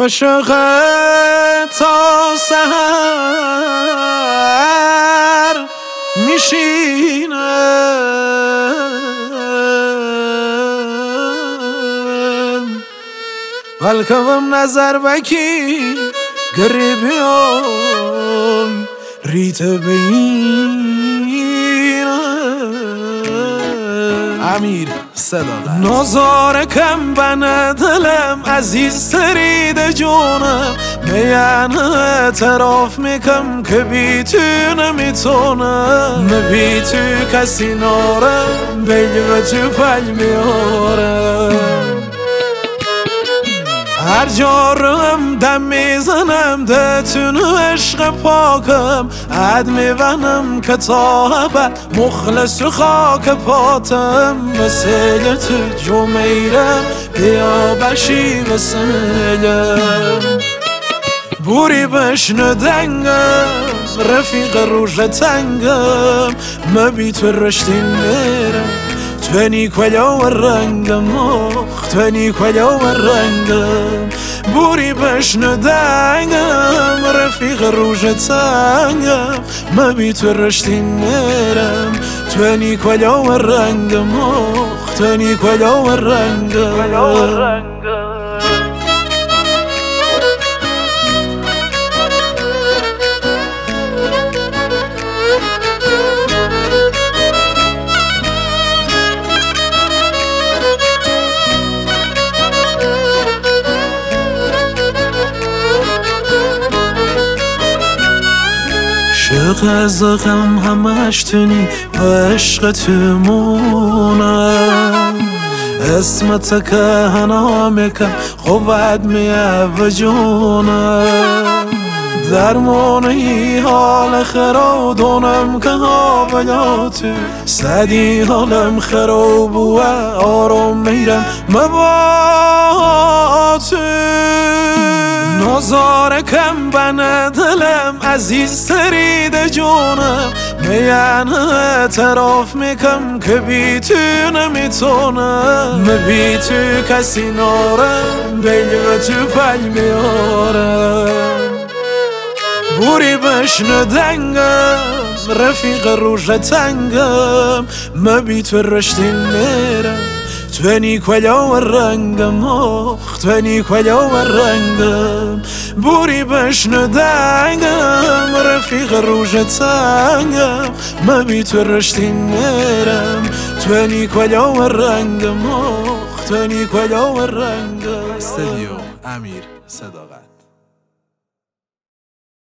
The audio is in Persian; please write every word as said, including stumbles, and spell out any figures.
عاشق تا سحر میشینم بلکم نظر بکی گریبیای ریت بینم امیر صداقت نازار کم بنه دلم عزیز ترید جونم میان اعتراف میکم که بی تو نمیتونم بی تو کسی نارم بیل و تو پل میارم هر جا رم دم میزنم دتون عشق پاکم عد میونم که تا ابد مخلص و خاک پاتم مثل تو جو میرم بیا بشی مثلم بوری بشنو دنگم رفیق روژ تنگم مبی تو رشتین میرم تونی کلا و رنگم آخ تونی کلا و رنگم بوری بشنو دنگم رفیق روژ تنگم مبی تو رشتین میرم تونی کلا و رنگم آخ تونی کلا و رنگم عشق از غم همش تونی و عشق تو مونم اسمت که هنامه کم خوبت میه و جونم درمانی حال خراب دونم که قابلاتو سدی حالم خراب و آرام میرم مباتو نازار کم بنه دلم عزیز ترید جونم میان اعتراف میکم که بی تو نمیتونم بی تو کسی نارم بیل و تو پل میارم بوری بشنو دنگم رفیق روژ تنگم مبی تو رشتین میرم تونی کلا و رنگم آخ تونی کلا و رنگم بوری بشنو دنگم رفیق روژ تنگم مبی تو رشتین میرم تونی کلا و رنگم آخ تونی کلا و رنگم استودیو امیر صداقت.